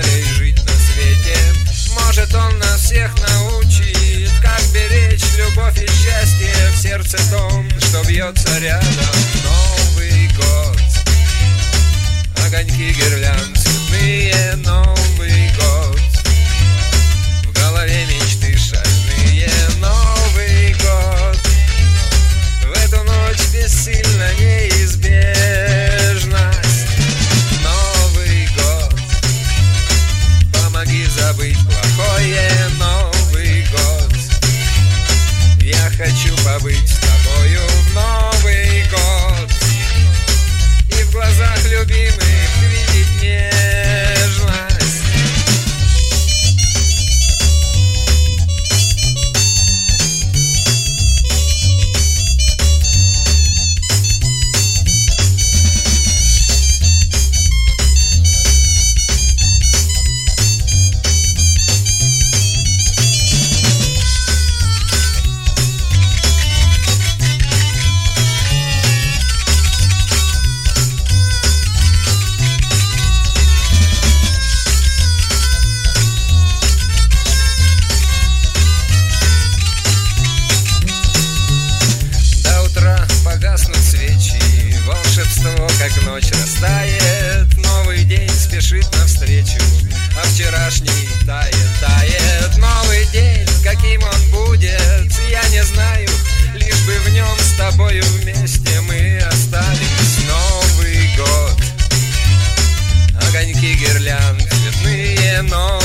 веселей жить на свете. Может, он нас всех научит, как беречь любовь и счастье в сердце том, что бьется рядом. Новый год, огоньки гирлянд цветные, Новый год, в голове мечты шальные. Новый год, в эту ночь бессильна неизбежность. Новый год, помоги забыть плохое. Новый год, я хочу побыть с тобою в Новый год и в глазах любимых видеть нежность. Волшебство, как ночь растает, новый день спешит навстречу, а вчерашний тает, тает. Новый день, каким он будет, я не знаю, лишь бы в нем с тобою вместе мы остались. Новый год, огоньки гирлянд цветные, но